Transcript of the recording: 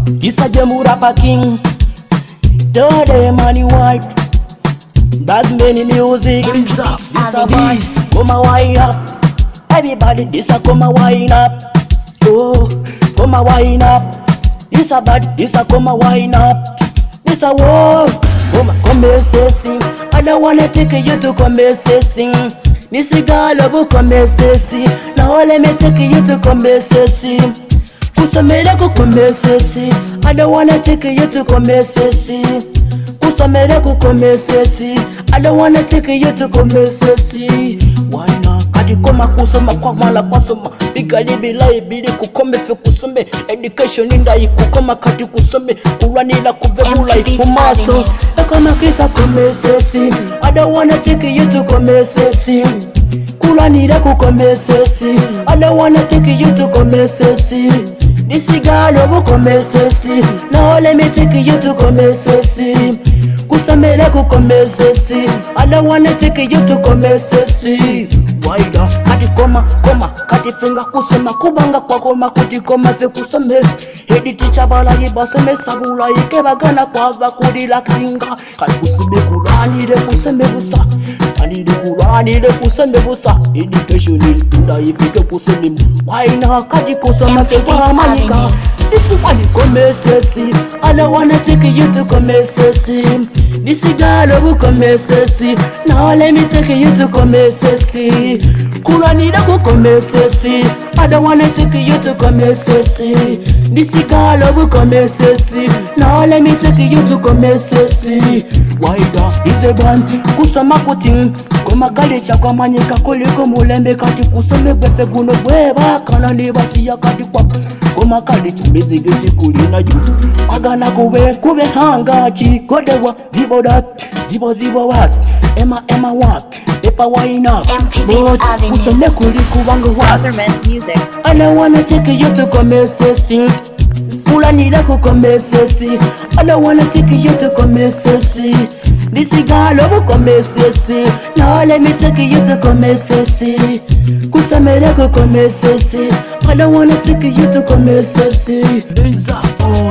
This a Jemu rapper king. Dirty money white. Bad many music. This a band. Come a wine up. Everybody this a come a wine up. Oh, come a wine up. This a bad. This a come a wine up. This a war. Come and say sing. I don't wanna take you to come and say sing. This is girl who come and say sing. Now let me take you to come and say sing. Kusamere come say sing. I don't wanna take you to come and say sing. Kusamere come say sing. I don't wanna take you to come and say sing. Why not? Kadi koma kusoma kwa mala kwasoma. Bigali bilai bili kukome fe kusome. Education inda ikukoma kati kusome. Kuranila kuvebula ikumaso. Kama kisa come say sing. I don't wanna take you to come say sing. Kuranila kukome say sing. I don't wanna take you to come say sing. This girl who come say sing. Now let me take you to come say sing. Kusamere come say sing. I don't wanna take you to come say sing. Waida kati koma kati finga kusema kubanga kwa koma kuti koma fe kusome. Hedi teacher bala yibaseme sabula ikebagana kwa bakuri laksinga. Kati kusube kulani de kuseme busa. Kani de kulani de kuseme busa. Education inda ifike kuseme. Waina kati kusoma fe kwa manika. This is what you come say sing. I don't wanna take you to come say sing. This girl who come say sing. Now let me take you to come say sing. Kuranira who come say sing. I don't wanna take you to come say sing. This girl who come say sing. Now let me take you to come say sing. Why that is a band? Kusama kuting. Koma kale chakwa manyika koliko mulembe kati kusome kwefe guno bweba kana nibasi ya kati kwa. Koma kale chambezi geti kulina yutu. Agana kube hanga chikodewa. Zibo that, zibo what? Emma what? Epa wine up. Kusome kuliku wangu what? Music. I don't wanna take you to come say sing. Kulanira ku come say sing. I don't wanna take you to come say sing. This girl who come say sing. Now let me take you to come say sing. Kusamere ku come say sing. I don't wanna take you to come say sing. Laser phone.